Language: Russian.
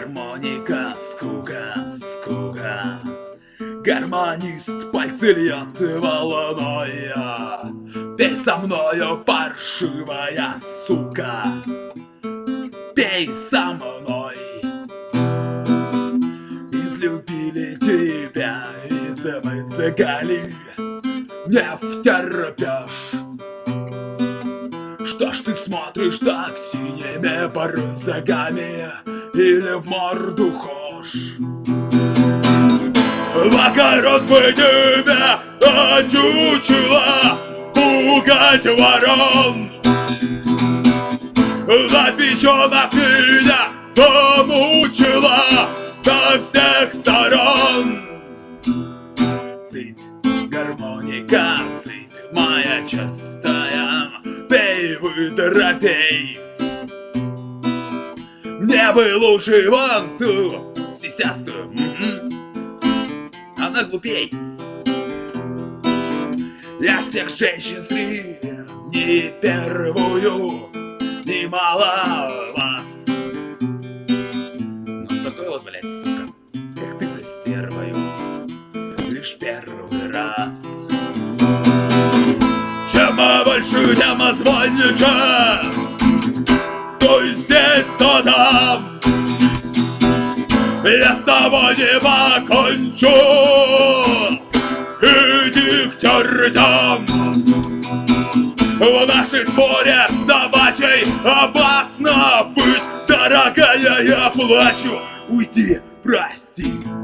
Гармоника, скука. Гармонист пальцы льет волной. Пей со мною, паршивая сука, пей со мной. Излюбили тебя, измызгали, не втерпешь. Что ж ты смотришь так синими борзагами, или в морду хошь? В огород бы тебя очучила пугать ворон. За печенок меня замучила со всех сторон. Сыпь, гармоника, сыпь моя частая, пей, выторопей. Мне бы лучше вон ту сисястую, она глупей. Я всех женщин среди не первую, не мало вас. Но с такой вот, блядь, сука, как ты за стервою, лишь первый раз. Чем больше, тем звонче, то здесь, то там. Я с тобой не покончу, иди к чертям. В нашей споре собачьей опасно быть. Дорогая, я плачу, уйди, прости.